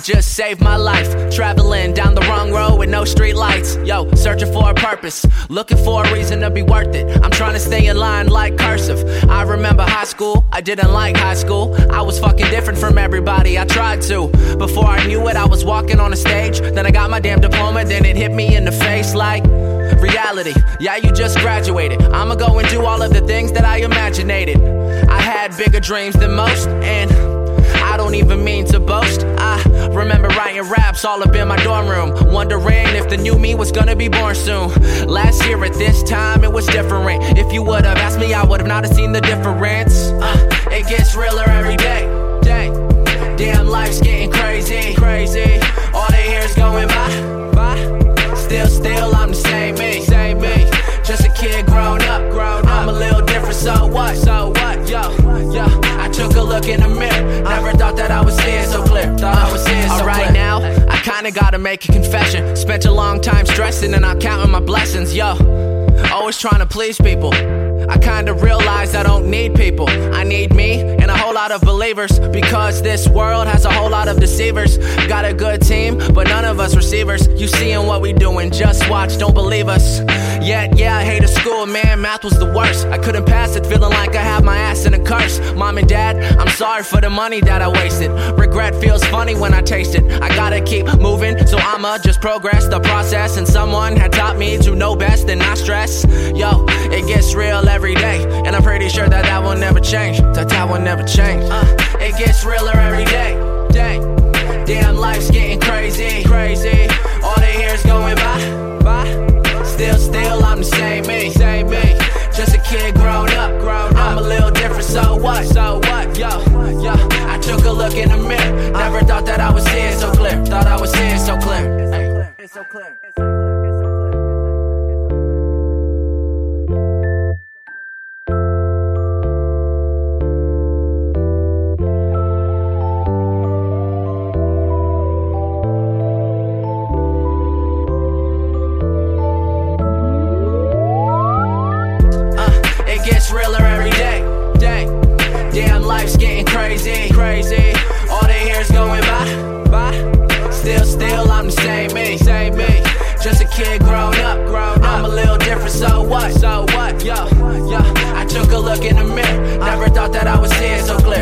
God just saved my life. Traveling down the wrong road with no street lights. Yo, searching for a purpose, looking for a reason to be worth it. I'm trying to stay in line like cursive. I remember high school, I didn't like high school. I was fucking different from everybody, I tried to. Before I knew it, I was walking on a stage. Then I got my damn diploma, then it hit me in the face like reality. Yeah, you just graduated. I'ma go and do all of the things that I imaginated. I had bigger dreams than most, and I don't even mean to boast. I remember writing raps all up in my dorm room, wondering if the new me was gonna be born soon. Last year at this time, it was different. If you would've asked me, I would've not have seen the difference. It gets realer every day. Damn, life's getting crazy. All the years going by. Still, I'm the same me. Just a kid grown up. I'm a little different, so what? Yo, I took a look in the mirror. Never thought that I was seeing so clear. Alright, now, I kinda gotta make a confession. Spent a long time stressing and not counting my blessings, yo. Always trying to please people. I kinda realized I don't need people. I need me and a whole lot of believers, because this world has a whole lot of deceivers. Got a good team, but none of us receivers. You seeing what we doing, just watch, don't believe us. Yeah, I hated school, man, math was the worst. I couldn't pass it, feeling like I had my ass in a curse. Mom and dad, I'm sorry for the money that I wasted. Regret feels funny when I taste it. I gotta keep moving, so I'ma just progress the process. And someone had taught me to know best and not stress. Yo, it gets real every day, and I'm pretty sure that will never change. That will never change. It gets realer every day. Damn, life's getting crazy. All the years going by. Still, I'm the same me. Just a kid grown up. I'm a little different, so what? Yo, I took a look in the mirror. Never thought that I was seeing so clear. Thought I was seeing so clear. It's so clear. Realer every day. Damn, life's getting crazy. All the years going by. Still, I'm the same me. Just a kid grown up. I'm a little different, so what? Yo, I took a look in the mirror. Never thought that I was seeing so clear.